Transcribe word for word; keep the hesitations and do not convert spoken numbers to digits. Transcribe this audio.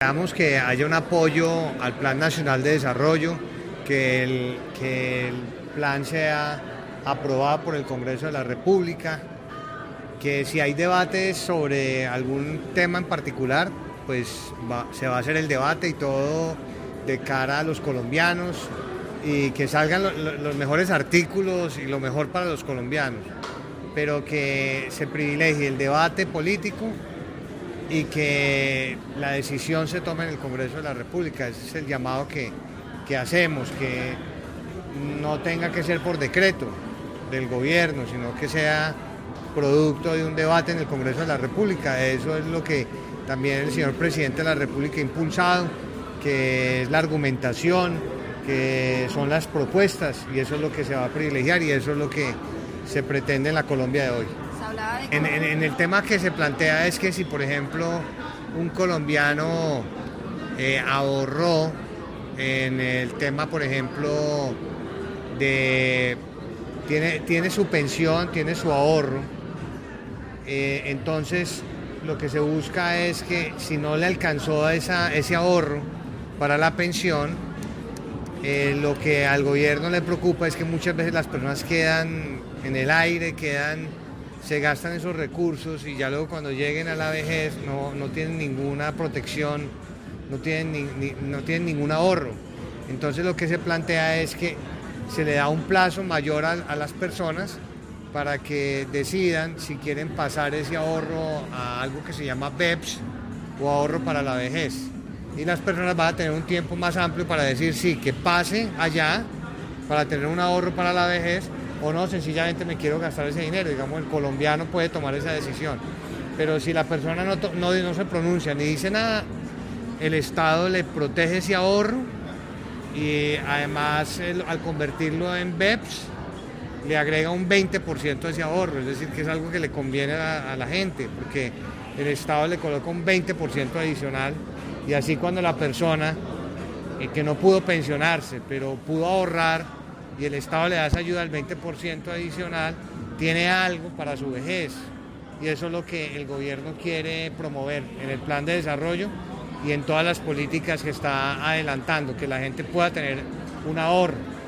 Esperamos que haya un apoyo al Plan Nacional de Desarrollo, que el, que el plan sea aprobado por el Congreso de la República, que si hay debates sobre algún tema en particular, pues va, se va a hacer el debate y todo de cara a los colombianos y que salgan lo, lo, los mejores artículos y lo mejor para los colombianos, pero que se privilegie el debate político y que la decisión se tome en el Congreso de la República. Ese es el llamado que, que hacemos, que no tenga que ser por decreto del gobierno, sino que sea producto de un debate en el Congreso de la República. Eso es lo que también el señor presidente de la República ha impulsado, que es la argumentación, que son las propuestas, y eso es lo que se va a privilegiar y eso es lo que se pretende en la Colombia de hoy. En, en, en el tema que se plantea es que si, por ejemplo, un colombiano eh, ahorró en el tema, por ejemplo, de tiene, tiene su pensión, tiene su ahorro, eh, entonces lo que se busca es que si no le alcanzó esa, ese ahorro para la pensión, eh, lo que al gobierno le preocupa es que muchas veces las personas quedan en el aire, quedan se gastan esos recursos y ya luego cuando lleguen a la vejez no, no tienen ninguna protección, no tienen, ni, ni, no tienen ningún ahorro. Entonces lo que se plantea es que se le da un plazo mayor a, a las personas para que decidan si quieren pasar ese ahorro a algo que se llama B E P S o ahorro para la vejez. Y las personas van a tener un tiempo más amplio para decir sí, que pase allá para tener un ahorro para la vejez, o no, sencillamente me quiero gastar ese dinero. Digamos, el colombiano puede tomar esa decisión, pero si la persona no, no, no se pronuncia ni dice nada, el Estado le protege ese ahorro y además el, al convertirlo en B E P S le agrega un veinte por ciento de ese ahorro, es decir, que es algo que le conviene a, a la gente, porque el Estado le coloca un veinte por ciento adicional y así cuando la persona eh, que no pudo pensionarse, pero pudo ahorrar, y el Estado le da esa ayuda del veinte por ciento adicional, tiene algo para su vejez. Y eso es lo que el gobierno quiere promover en el plan de desarrollo y en todas las políticas que está adelantando, que la gente pueda tener un ahorro.